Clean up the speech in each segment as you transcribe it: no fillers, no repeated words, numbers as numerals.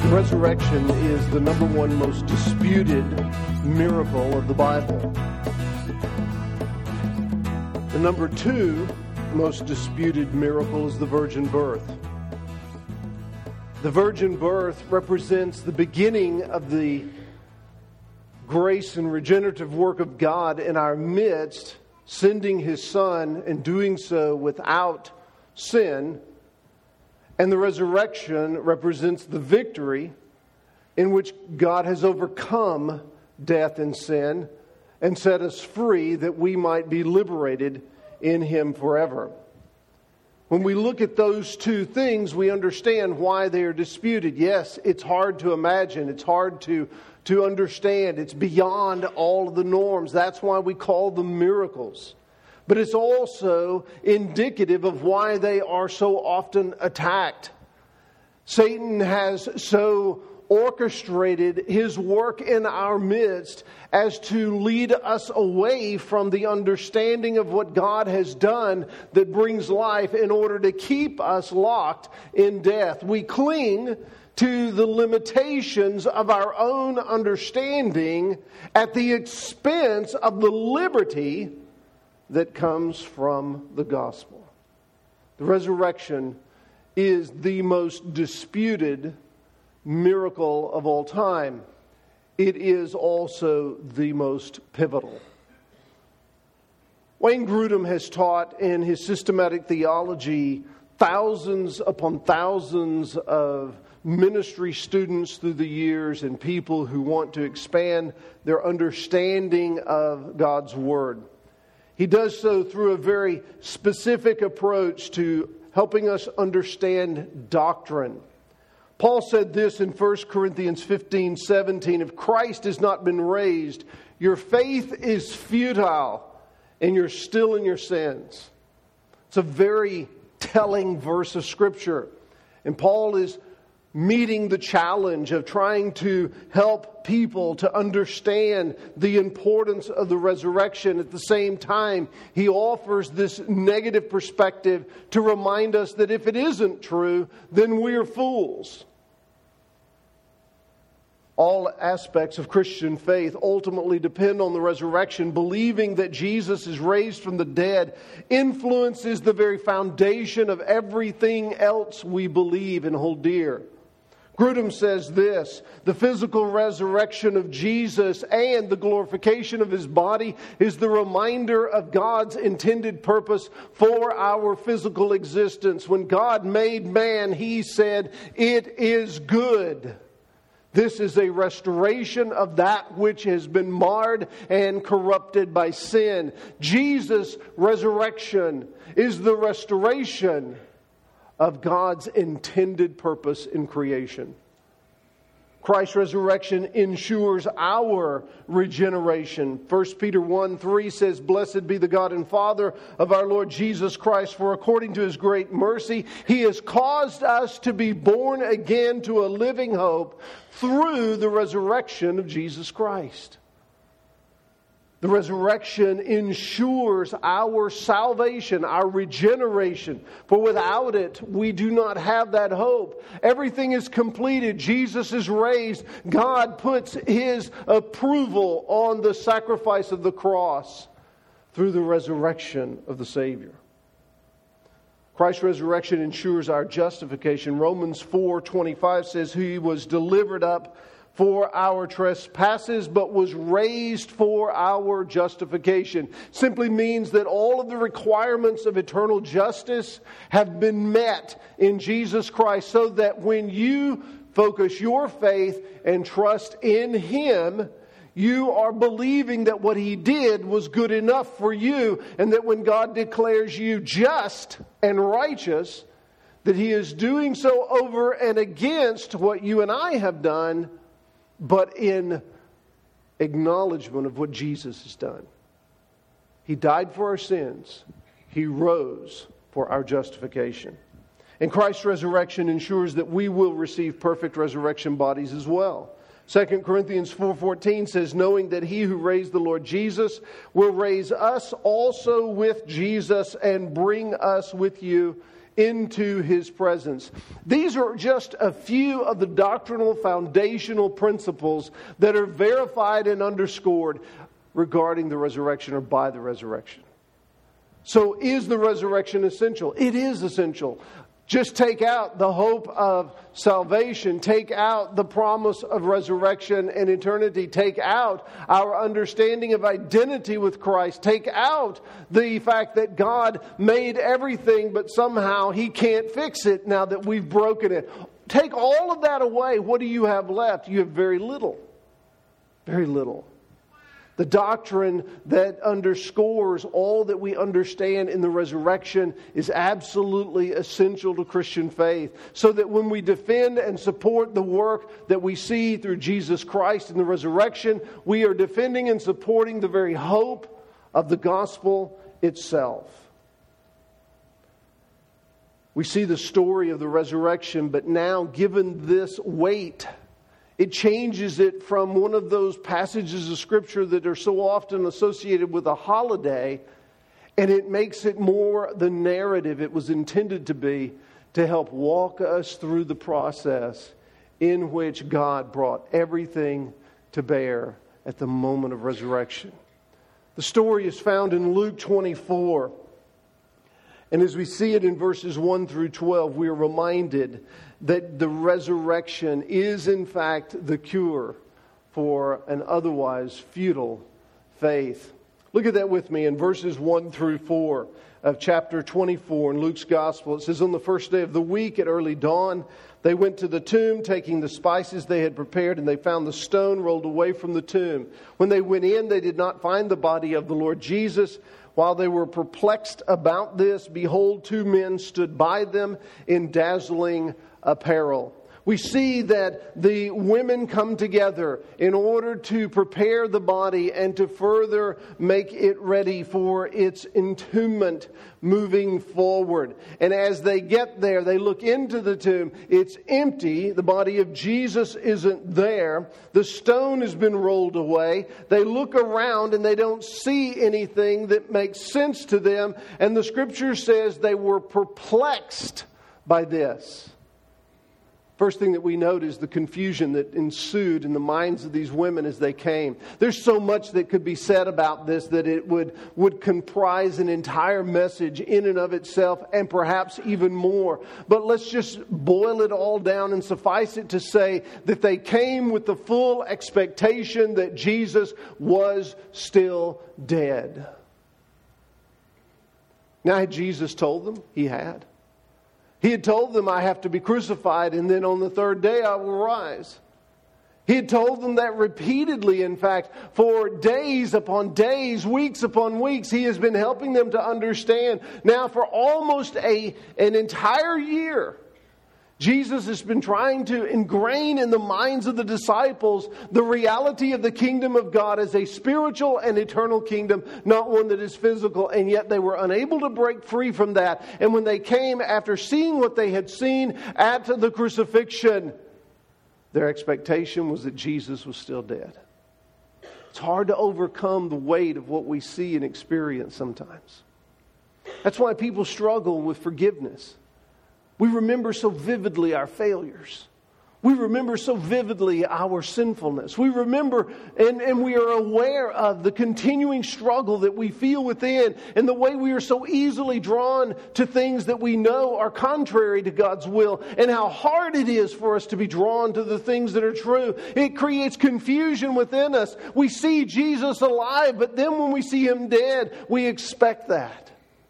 Resurrection is the number one most disputed miracle of the Bible. The number two most disputed miracle is the virgin birth. The virgin birth represents the beginning of the grace and regenerative work of God in our midst, sending His Son and doing so without sin. And the resurrection represents the victory in which God has overcome death and sin and set us free that we might be liberated in Him forever. When we look at those two things, we understand why they are disputed. Yes, it's hard to imagine. It's hard to understand. It's beyond all of the norms. That's why we call them miracles. But it's also indicative of why they are so often attacked. Satan has so orchestrated his work in our midst as to lead us away from the understanding of what God has done that brings life in order to keep us locked in death. We cling to the limitations of our own understanding at the expense of the liberty that comes from the gospel. The resurrection is the most disputed miracle of all time. It is also the most pivotal. Wayne Grudem has taught in his systematic theology thousands upon thousands of ministry students through the years and people who want to expand their understanding of God's Word. He does so through a very specific approach to helping us understand doctrine. Paul said this in 1 Corinthians 15:17, if Christ has not been raised, your faith is futile and you're still in your sins. It's a very telling verse of Scripture. And Paul is meeting the challenge of trying to help people to understand the importance of the resurrection. At the same time, he offers this negative perspective to remind us that if it isn't true, then we're fools. All aspects of Christian faith ultimately depend on the resurrection. Believing that Jesus is raised from the dead influences the very foundation of everything else we believe and hold dear. Grudem says this, the physical resurrection of Jesus and the glorification of His body is the reminder of God's intended purpose for our physical existence. When God made man, He said, "It is good." This is a restoration of that which has been marred and corrupted by sin. Jesus' resurrection is the restoration of God's intended purpose in creation. Christ's resurrection ensures our regeneration. 1 Peter 1:3 says, "Blessed be the God and Father of our Lord Jesus Christ, for according to His great mercy, He has caused us to be born again to a living hope through the resurrection of Jesus Christ." The resurrection ensures our salvation, our regeneration. For without it, we do not have that hope. Everything is completed. Jesus is raised. God puts His approval on the sacrifice of the cross through the resurrection of the Savior. Christ's resurrection ensures our justification. Romans 4:25 says, He was delivered up for our trespasses, but was raised for our justification. Simply means that all of the requirements of eternal justice have been met in Jesus Christ, so that when you focus your faith and trust in Him, you are believing that what He did was good enough for you, and that when God declares you just and righteous, that He is doing so over and against what you and I have done, but in acknowledgement of what Jesus has done. He died for our sins. He rose for our justification. And Christ's resurrection ensures that we will receive perfect resurrection bodies as well. 2 Corinthians 4:14 says, knowing that He who raised the Lord Jesus will raise us also with Jesus and bring us with you into His presence. These are just a few of the doctrinal foundational principles that are verified and underscored regarding the resurrection or by the resurrection. So is the resurrection essential? It is essential. Just take out the hope of salvation. Take out the promise of resurrection and eternity. Take out our understanding of identity with Christ. Take out the fact that God made everything, but somehow He can't fix it now that we've broken it. Take all of that away. What do you have left? You have very little. Very little. The doctrine that underscores all that we understand in the resurrection is absolutely essential to Christian faith. So that when we defend and support the work that we see through Jesus Christ in the resurrection, we are defending and supporting the very hope of the gospel itself. We see the story of the resurrection, but now given this weight, it changes it from one of those passages of Scripture that are so often associated with a holiday, and it makes it more the narrative it was intended to be, to help walk us through the process in which God brought everything to bear at the moment of resurrection. The story is found in Luke 24. And as we see it in verses 1 through 12, we are reminded that the resurrection is in fact the cure for an otherwise futile faith. Look at that with me in verses 1 through 4 of chapter 24 in Luke's Gospel. It says, on the first day of the week at early dawn, they went to the tomb, taking the spices they had prepared, and they found the stone rolled away from the tomb. When they went in, they did not find the body of the Lord Jesus. While they were perplexed about this, behold, two men stood by them in dazzling apparel. We see that the women come together in order to prepare the body and to further make it ready for its entombment moving forward. And as they get there, they look into the tomb. It's empty. The body of Jesus isn't there. The stone has been rolled away. They look around and they don't see anything that makes sense to them. And the Scripture says they were perplexed by this. First thing that we note is the confusion that ensued in the minds of these women as they came. There's so much that could be said about this that it would comprise an entire message in and of itself, and perhaps even more. But let's just boil it all down and suffice it to say that they came with the full expectation that Jesus was still dead. Now, had Jesus told them? He had. He had told them, I have to be crucified, and then on the third day I will rise. He had told them that repeatedly, in fact, for days upon days, weeks upon weeks. He has been helping them to understand. Now, for almost an entire year, Jesus has been trying to ingrain in the minds of the disciples the reality of the kingdom of God as a spiritual and eternal kingdom, not one that is physical, and yet they were unable to break free from that. And when they came after seeing what they had seen at the crucifixion, their expectation was that Jesus was still dead. It's hard to overcome the weight of what we see and experience sometimes. That's why people struggle with forgiveness. We remember so vividly our failures. We remember so vividly our sinfulness. We remember and we are aware of the continuing struggle that we feel within, and the way we are so easily drawn to things that we know are contrary to God's will, and how hard it is for us to be drawn to the things that are true. It creates confusion within us. We see Jesus alive, but then when we see Him dead, we expect that.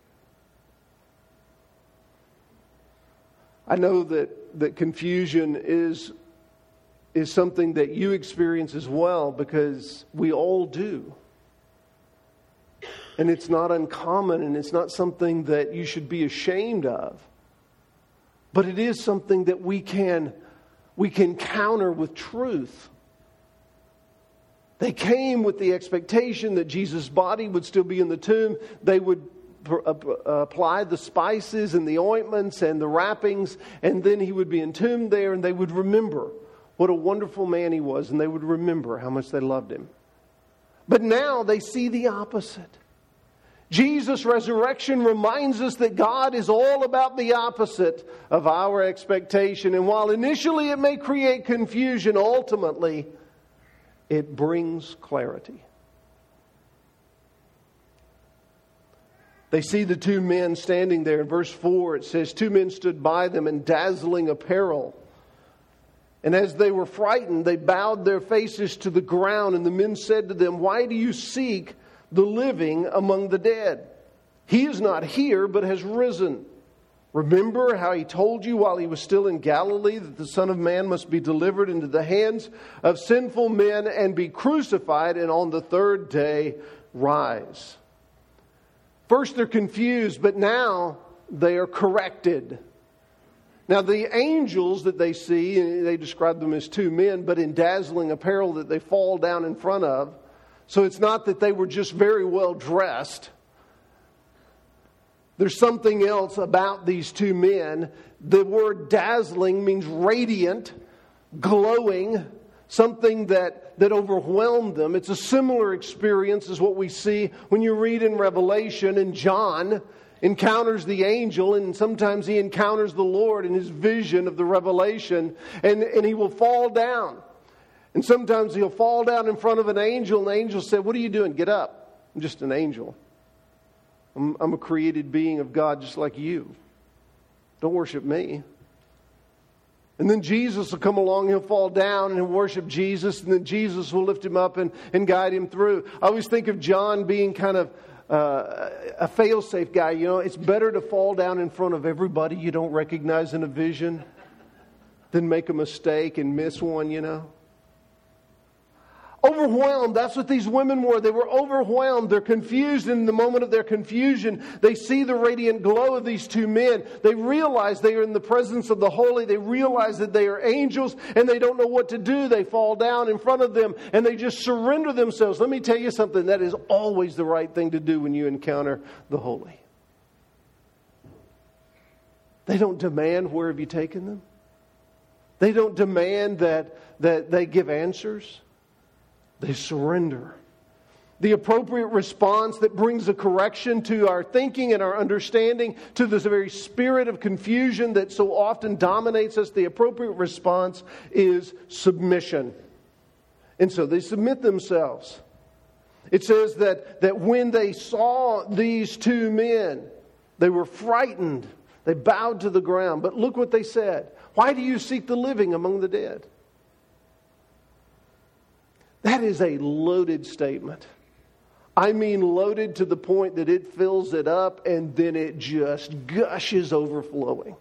I know that confusion is something that you experience as well, because we all do. And it's not uncommon, and it's not something that you should be ashamed of. But it is something that we can counter with truth. They came with the expectation that Jesus' body would still be in the tomb. They would apply the spices and the ointments and the wrappings, and then He would be entombed there, and they would remember what a wonderful man He was, and they would remember how much they loved Him. But now they see the opposite. Jesus' resurrection reminds us that God is all about the opposite of our expectation. And while initially it may create confusion, ultimately it brings clarity. They see the two men standing there. In verse 4 it says, 2 men stood by them in dazzling apparel. And as they were frightened, they bowed their faces to the ground. And the men said to them, why do you seek the living among the dead? He is not here, but has risen. Remember how he told you while he was still in Galilee that the Son of Man must be delivered into the hands of sinful men and be crucified, and on the third day rise. First they're confused, but now they are corrected. Now the angels that they see, they describe them as 2 men, but in dazzling apparel that they fall down in front of. So it's not that they were just very well dressed. There's something else about these 2 men. The word dazzling means radiant, glowing, something that overwhelmed them. It's a similar experience as what we see when you read in Revelation, and John encounters the angel, and sometimes he encounters the Lord in his vision of the revelation, and he will fall down. And sometimes he'll fall down in front of an angel, and the angel said, what are you doing? Get up. I'm just an angel. I'm a created being of God just like you. Don't worship me. And then Jesus will come along, he'll fall down and he'll worship Jesus, and then Jesus will lift him up and guide him through. I always think of John being kind of a fail-safe guy. You know, it's better to fall down in front of everybody you don't recognize in a vision than make a mistake and miss one, you know. Overwhelmed, that's what these women were. They were overwhelmed. They're confused. In the moment of their confusion, they see the radiant glow of these 2 men. They realize they are in the presence of the holy. They realize that they are angels, and they don't know what to do. They fall down in front of them, and they just surrender themselves. Let me tell you something. That is always the right thing to do when you encounter the holy. They don't demand, where have you taken them? They don't demand that they give answers. They surrender. The appropriate response that brings a correction to our thinking and our understanding, to this very spirit of confusion that so often dominates us, the appropriate response is submission. And so they submit themselves. It says that when they saw these 2 men, they were frightened. They bowed to the ground. But look what they said. Why do you seek the living among the dead? That is a loaded statement. I mean loaded to the point that it fills it up and then it just gushes overflowing.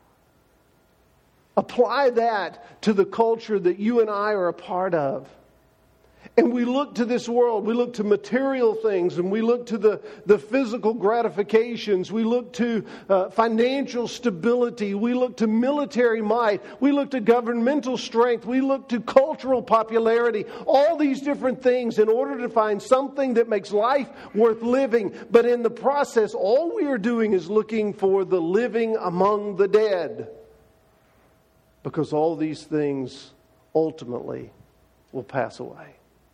Apply that to the culture that you and I are a part of. And we look to this world, we look to material things, and we look to the physical gratifications, we look to financial stability, we look to military might, we look to governmental strength, we look to cultural popularity, all these different things in order to find something that makes life worth living. But in the process, all we are doing is looking for the living among the dead. Because all these things ultimately will pass away.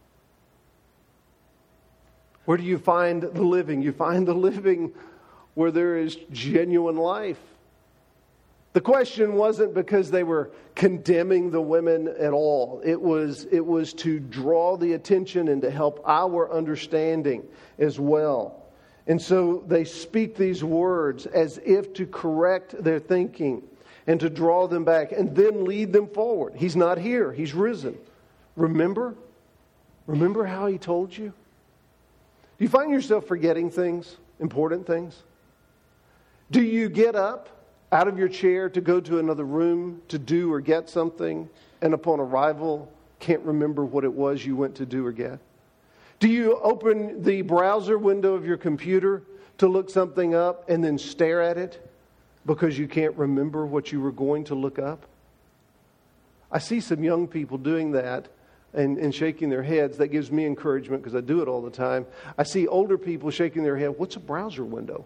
Where do you find the living? You find the living where there is genuine life. The question wasn't because they were condemning the women at all. It was to draw the attention and to help our understanding as well. And so they speak these words as if to correct their thinking and to draw them back and then lead them forward. He's not here. He's risen. Remember? Remember how he told you? Do you find yourself forgetting things, important things? Do you get up out of your chair to go to another room to do or get something, and upon arrival can't remember what it was you went to do or get? Do you open the browser window of your computer to look something up and then stare at it because you can't remember what you were going to look up? I see some young people doing that and shaking their heads. That gives me encouragement because I do it all the time. I see older people shaking their head. What's a browser window?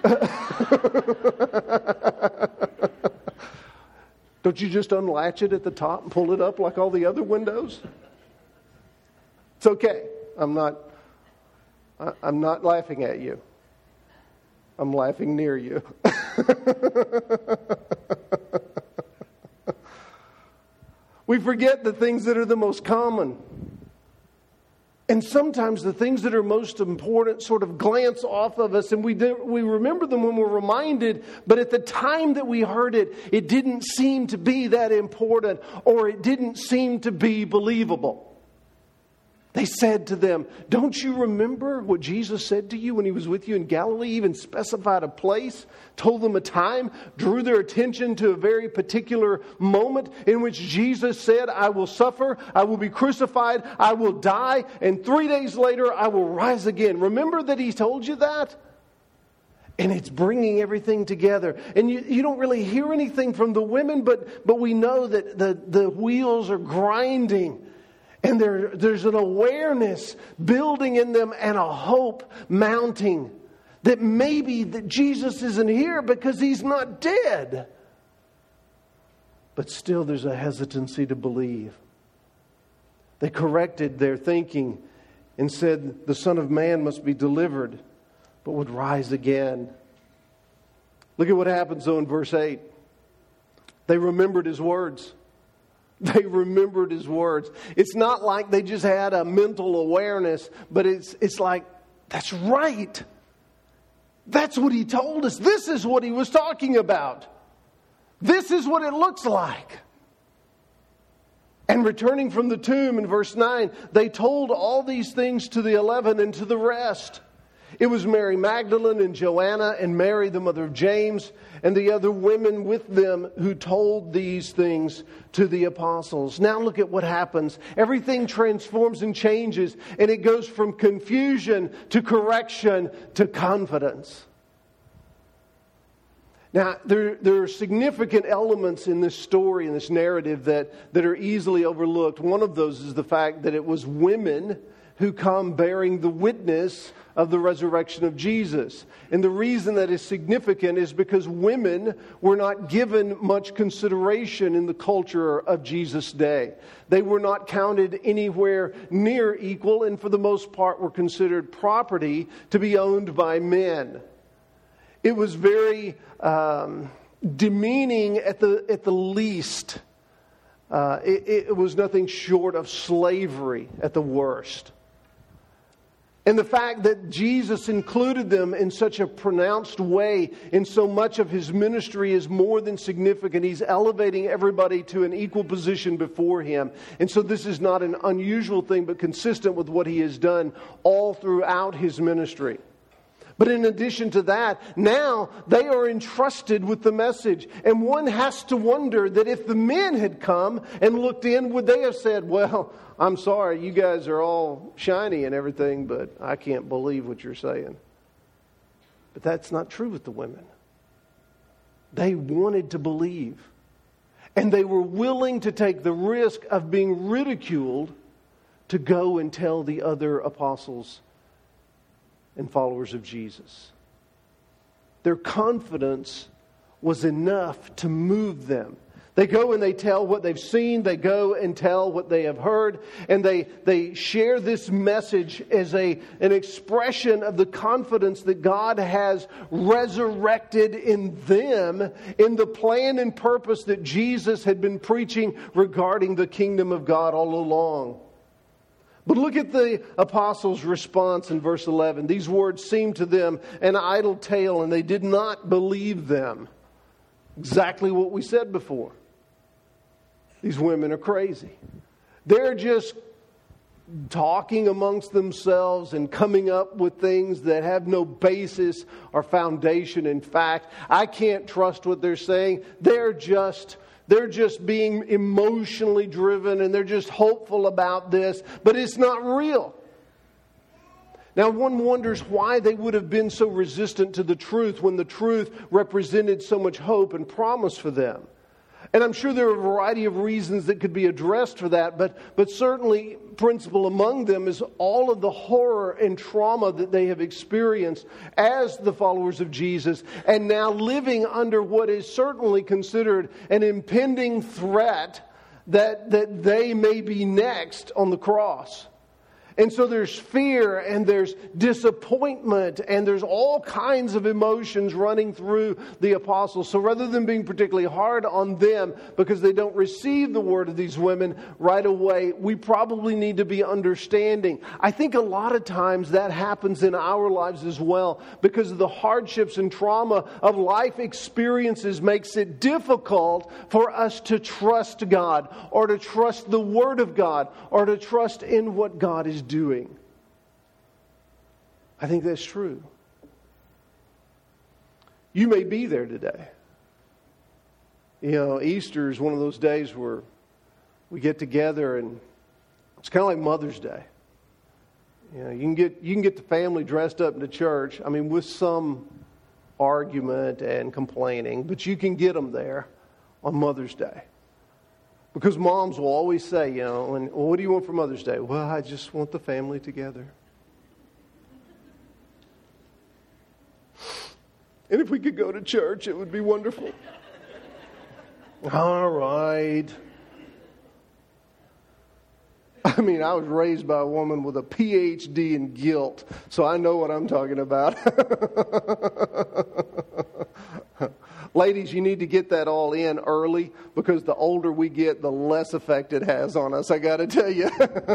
Don't you just unlatch it at the top and pull it up like all the other windows? It's okay. I'm not laughing at you. I'm laughing near you. We forget the things that are the most common. And sometimes the things that are most important sort of glance off of us, and we remember them when we're reminded, but at the time that we heard it, it didn't seem to be that important, or it didn't seem to be believable. They said to them, don't you remember what Jesus said to you when he was with you in Galilee? Even specified a place, told them a time, drew their attention to a very particular moment in which Jesus said, I will suffer, I will be crucified, I will die, and 3 days later I will rise again. Remember that he told you that? And it's bringing everything together. And you don't really hear anything from the women, but we know that the wheels are grinding. And there's an awareness building in them and a hope mounting that maybe that Jesus isn't here because he's not dead. But still there's a hesitancy to believe. They corrected their thinking and said the Son of Man must be delivered, but would rise again. Look at what happens though in verse 8. They remembered his words. They remembered his words. It's not like they just had a mental awareness, but it's like, that's right. That's what he told us. This is what he was talking about. This is what it looks like. And returning from the tomb in verse 9, they told all these things to the 11 and to the rest. It was Mary Magdalene and Joanna and Mary, the mother of James, and the other women with them who told these things to the apostles. Now look at what happens. Everything transforms and changes, and it goes from confusion to correction to confidence. Now, there are significant elements in this story, in this narrative, that are easily overlooked. One of those is the fact that it was women who come bearing the witness of the resurrection of Jesus. And the reason that is significant is because women were not given much consideration in the culture of Jesus' day. They were not counted anywhere near equal, and for the most part were considered property to be owned by men. It was very demeaning at the least. It was nothing short of slavery at the worst. And the fact that Jesus included them in such a pronounced way in so much of his ministry is more than significant. He's elevating everybody to an equal position before him. And so this is not an unusual thing, but consistent with what he has done all throughout his ministry. But in addition to that, now they are entrusted with the message. And one has to wonder that if the men had come and looked in, would they have said, well, I'm sorry, you guys are all shiny and everything, but I can't believe what you're saying. But that's not true with the women. They wanted to believe. And they were willing to take the risk of being ridiculed to go and tell the other apostles and followers of Jesus. Their confidence was enough to move them. They go and they tell what they've seen. They go and tell what they have heard. And they share this message as an expression of the confidence that God has resurrected in them in the plan and purpose that Jesus had been preaching regarding the kingdom of God all along. But look at the apostles' response in verse 11. These words seemed to them an idle tale, and they did not believe them. Exactly what we said before. These women are crazy. They're just talking amongst themselves and coming up with things that have no basis or foundation in fact. I can't trust what they're saying. They're just being emotionally driven, and they're just hopeful about this, but it's not real. Now, one wonders why they would have been so resistant to the truth when the truth represented so much hope and promise for them. And I'm sure there are a variety of reasons that could be addressed for that, but certainly principal among them is all of the horror and trauma that they have experienced as the followers of Jesus, and now living under what is certainly considered an impending threat that they may be next on the cross. And so there's fear and there's disappointment and there's all kinds of emotions running through the apostles. So rather than being particularly hard on them because they don't receive the word of these women right away, we probably need to be understanding. I think a lot of times that happens in our lives as well because of the hardships and trauma of life experiences makes it difficult for us to trust God or to trust the Word of God or to trust in what God is doing. I think that's true. You may be there today. You know, Easter is one of those days where we get together and it's kind of like Mother's Day. You know, you can get the family dressed up in the church. I mean, with some argument and complaining, but you can get them there on Mother's Day. Because moms will always say, you know, well, what do you want for Mother's Day? Well, I just want the family together. And if we could go to church, it would be wonderful. All right. I mean, I was raised by a woman with a PhD in guilt, so I know what I'm talking about. Ladies, you need to get that all in early because the older we get, the less effect it has on us, I got to tell you.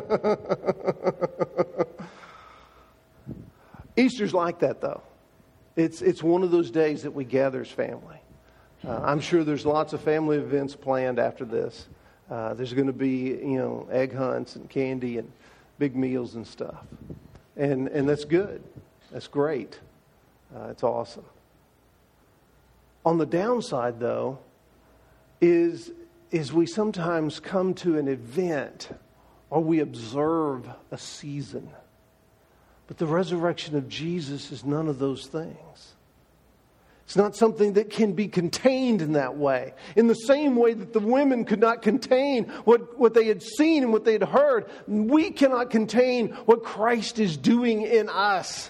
Easter's like that, though. It's one of those days that we gather as family. I'm sure there's lots of family events planned after this. There's going to be, you know, egg hunts and candy and big meals and stuff. And that's good. That's great. It's awesome. On the downside, though, is we sometimes come to an event or we observe a season. But the resurrection of Jesus is none of those things. It's not something that can be contained in that way. In the same way that the women could not contain what they had seen and what they had heard, we cannot contain what Christ is doing in us.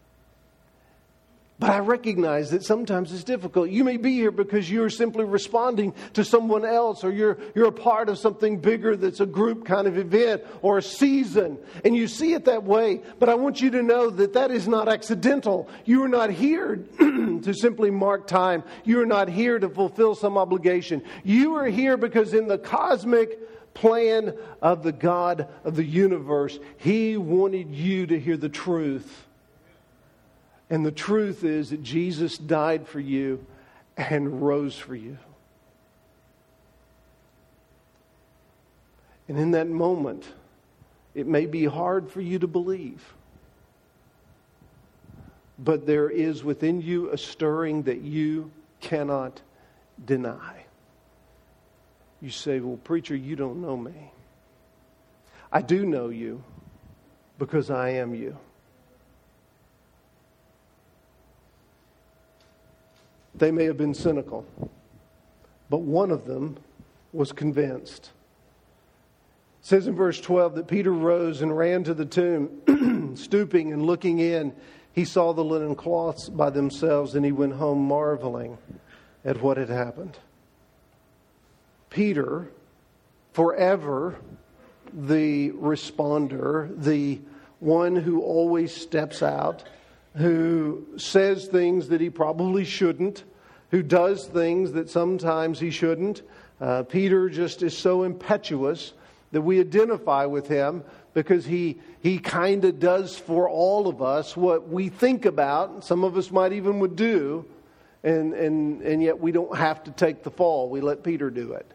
But I recognize that sometimes it's difficult. You may be here because you're simply responding to someone else, or you're a part of something bigger that's a group kind of event or a season, and you see it that way. But I want you to know that that is not accidental. You are not here to simply mark time. You are not here to fulfill some obligation. You are here because in the cosmic plan of the God of the universe, He wanted you to hear the truth. And the truth is that Jesus died for you and rose for you. And in that moment, it may be hard for you to believe. But there is within you a stirring that you cannot deny. You say, well, preacher, you don't know me. I do know you because I am you. They may have been cynical, but one of them was convinced. It says in verse 12 that Peter rose and ran to the tomb, stooping and looking in. He saw the linen cloths by themselves, and he went home marveling at what had happened. Peter, forever the responder, the one who always steps out, who says things that he probably shouldn't, who does things that sometimes he shouldn't. Peter just is so impetuous that we identify with him because he kind of does for all of us what we think about. Some of us might even would do, and yet we don't have to take the fall. We let Peter do it.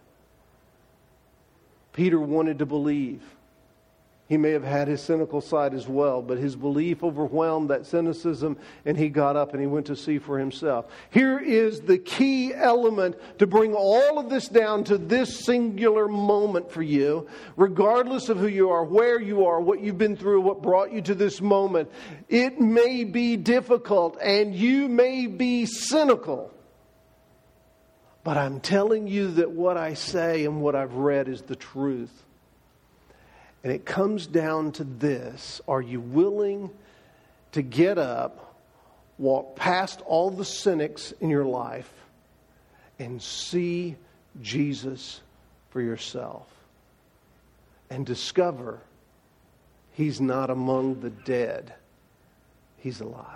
Peter wanted to believe. He may have had his cynical side as well, but his belief overwhelmed that cynicism, and he got up and he went to see for himself. Here is the key element to bring all of this down to this singular moment for you, regardless of who you are, where you are, what you've been through, what brought you to this moment. It may be difficult and you may be cynical, but I'm telling you that what I say and what I've read is the truth. And it comes down to this. Are you willing to get up, walk past all the cynics in your life, and see Jesus for yourself? And discover He's not among the dead. He's alive.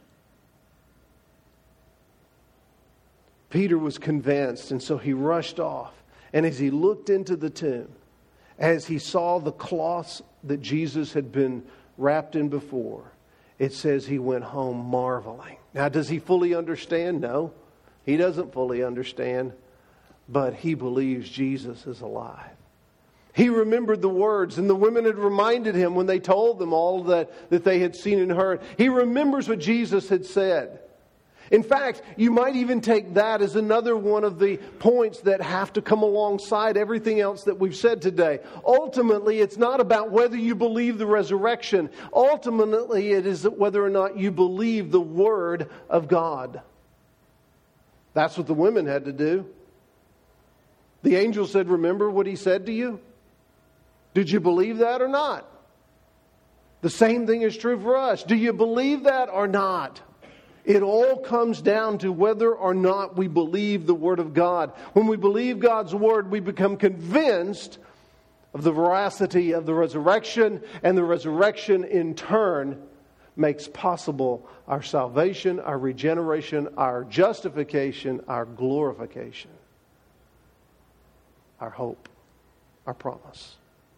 Peter was convinced, and so he rushed off. And as he looked into the tomb, as he saw the cloths that Jesus had been wrapped in before, it says he went home marveling. Now, does he fully understand? No, he doesn't fully understand, but he believes Jesus is alive. He remembered the words, and the women had reminded him when they told them all that they had seen and heard. He remembers what Jesus had said. In fact, you might even take that as another one of the points that have to come alongside everything else that we've said today. Ultimately, it's not about whether you believe the resurrection. Ultimately, it is whether or not you believe the Word of God. That's what the women had to do. The angel said, remember what he said to you? Did you believe that or not? The same thing is true for us. Do you believe that or not? It all comes down to whether or not we believe the Word of God. When we believe God's Word, we become convinced of the veracity of the resurrection, and the resurrection in turn makes possible our salvation, our regeneration, our justification, our glorification, our hope, our promise.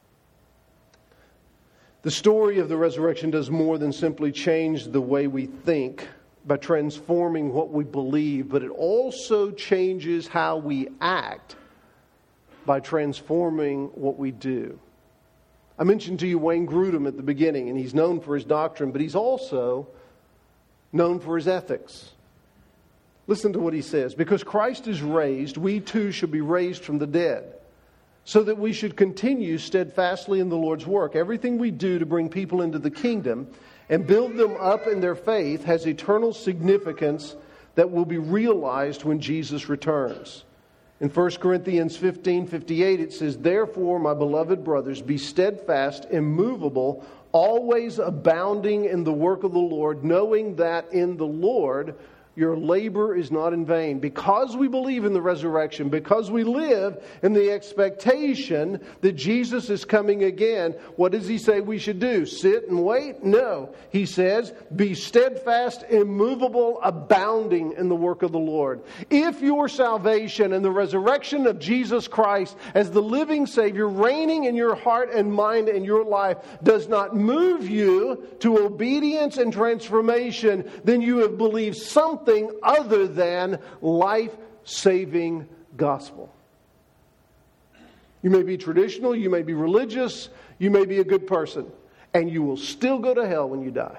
The story of the resurrection does more than simply change the way we think by transforming what we believe, but it also changes how we act by transforming what we do. I mentioned to you Wayne Grudem at the beginning, and he's known for his doctrine, but he's also known for his ethics. Listen to what he says. Because Christ is raised, we too shall be raised from the dead, so that we should continue steadfastly in the Lord's work. Everything we do to bring people into the kingdom and build them up in their faith has eternal significance that will be realized when Jesus returns. In 1 Corinthians 15:58 it says, therefore, my beloved brothers, be steadfast, immovable, always abounding in the work of the Lord, knowing that in the Lord your labor is not in vain. Because we believe in the resurrection, because we live in the expectation that Jesus is coming again, what does he say we should do? Sit and wait? No. He says, be steadfast, immovable, abounding in the work of the Lord. If your salvation and the resurrection of Jesus Christ as the living Savior reigning in your heart and mind and your life does not move you to obedience and transformation, then you have believed something other than life-saving gospel. You may be traditional, you may be religious, you may be a good person, and you will still go to hell when you die.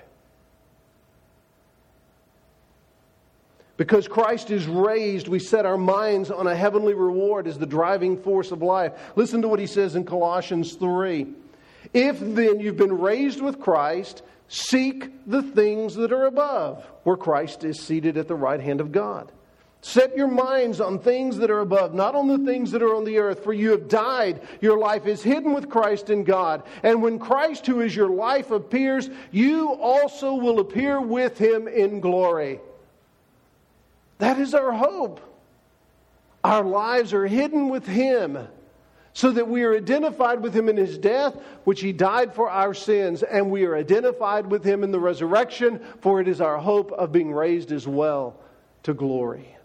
Because Christ is raised, we set our minds on a heavenly reward as the driving force of life. Listen to what he says in Colossians 3. If then you've been raised with Christ, seek the things that are above, where Christ is seated at the right hand of God. Set your minds on things that are above, not on the things that are on the earth. For you have died. Your life is hidden with Christ in God. And when Christ, who is your life, appears, you also will appear with him in glory. That is our hope. Our lives are hidden with him, so that we are identified with him in his death, which he died for our sins, and we are identified with him in the resurrection, for it is our hope of being raised as well to glory.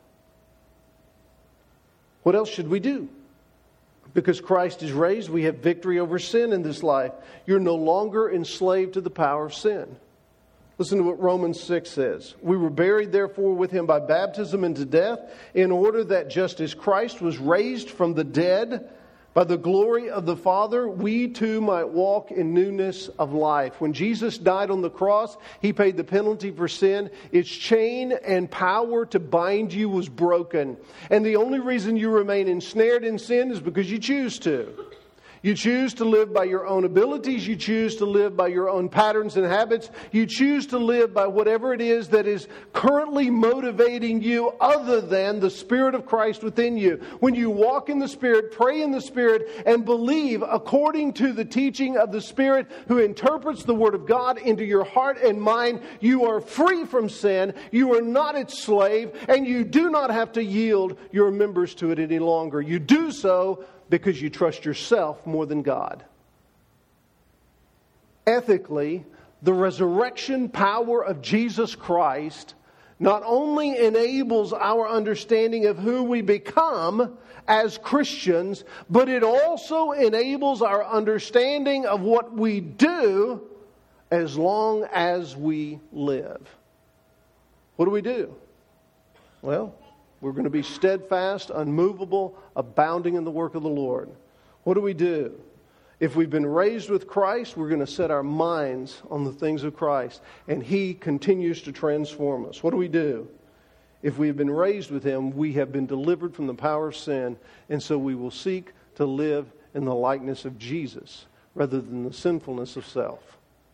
What else should we do? Because Christ is raised, we have victory over sin in this life. You're no longer enslaved to the power of sin. Listen to what Romans 6 says. We were buried, therefore, with him by baptism into death, in order that just as Christ was raised from the dead by the glory of the Father, we too might walk in newness of life. When Jesus died on the cross, he paid the penalty for sin. Its chain and power to bind you was broken. And the only reason you remain ensnared in sin is because you choose to. You choose to live by your own abilities. You choose to live by your own patterns and habits. You choose to live by whatever it is that is currently motivating you other than the Spirit of Christ within you. When you walk in the Spirit, pray in the Spirit, and believe according to the teaching of the Spirit who interprets the Word of God into your heart and mind, you are free from sin. You are not its slave, and you do not have to yield your members to it any longer. You do so because you trust yourself more than God. ethically, the resurrection power of Jesus Christ not only enables our understanding of who we become as Christians, but it also enables our understanding of what we do as long as we live. What do we do? Well, we're going to be steadfast, unmovable, abounding in the work of the Lord. What do we do? If we've been raised with Christ, we're going to set our minds on the things of Christ, and He continues to transform us. What do we do? If we have been raised with Him, we have been delivered from the power of sin, and so we will seek to live in the likeness of Jesus rather than the sinfulness of self.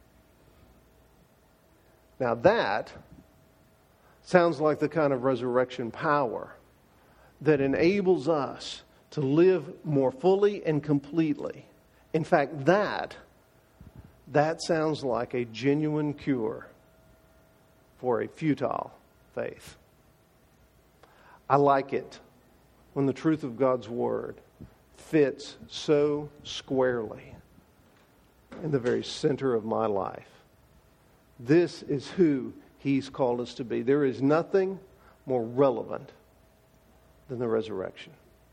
Now that sounds like the kind of resurrection power that enables us to live more fully and completely. In fact, that sounds like a genuine cure for a futile faith. I like it when the truth of God's Word fits so squarely in the very center of my life. This is who He's called us to be. There is nothing more relevant than the resurrection.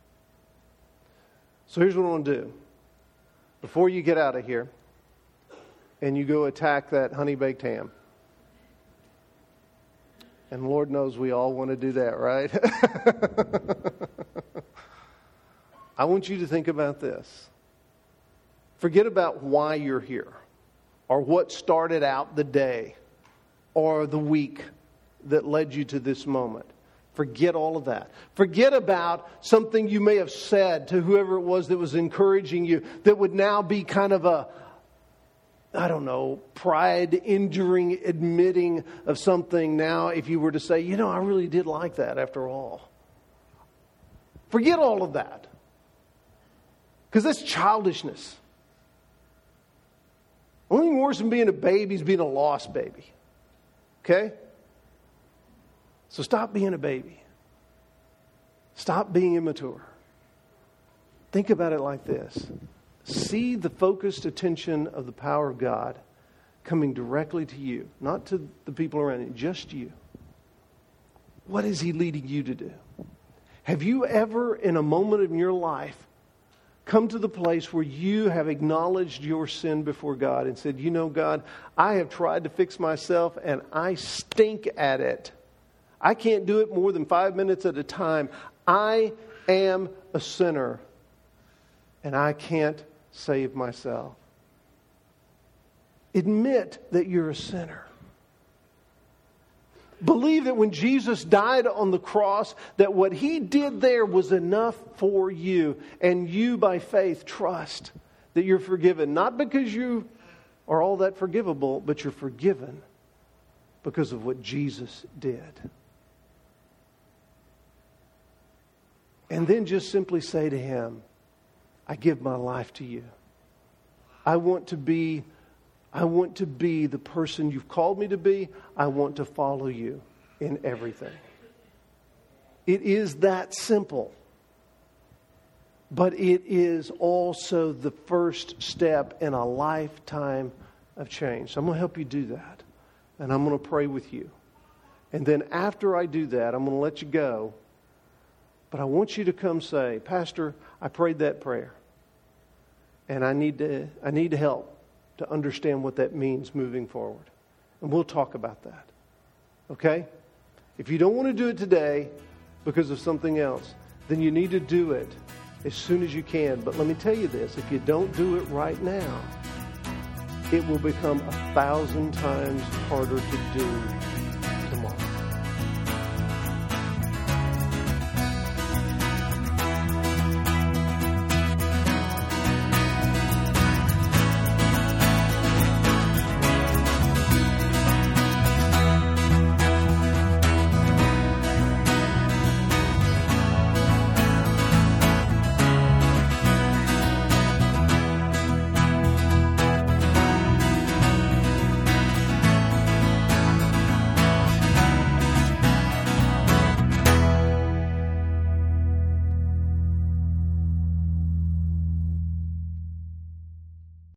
So here's what I want to do. Before you get out of here and you go attack that honey-baked ham. And Lord knows we all want to do that, right? I want you to think about this. Forget about why you're here, or what started out the day, or the week that led you to this moment. Forget all of that. Forget about something you may have said to whoever it was that was encouraging you that would now be kind of a, pride-injuring admitting of something now if you were to say, I really did like that after all. Forget all of that. Because that's childishness. The only thing worse than being a baby is being a lost baby. Okay? So stop being a baby. Stop being immature. Think about it like this. See the focused attention of the power of God coming directly to you, not to the people around you, just you. What is He leading you to do? Have you ever, in a moment in your life, come to the place where you have acknowledged your sin before God and said, God, I have tried to fix myself and I stink at it. I can't do it more than 5 minutes at a time. I am a sinner and I can't save myself. Admit that you're a sinner. Believe that when Jesus died on the cross, that what He did there was enough for you. And you, by faith, trust that you're forgiven. Not because you are all that forgivable, but you're forgiven because of what Jesus did. And then just simply say to Him, I give my life to you. I want to be the person you've called me to be. I want to follow you in everything. It is that simple. But it is also the first step in a lifetime of change. So I'm going to help you do that. And I'm going to pray with you. And then after I do that, I'm going to let you go. But I want you to come say, Pastor, I prayed that prayer. And I need to help to understand what that means moving forward. And we'll talk about that. Okay? If you don't want to do it today because of something else, then you need to do it as soon as you can. But let me tell you this, if you don't do it right now, it will become 1,000 times harder to do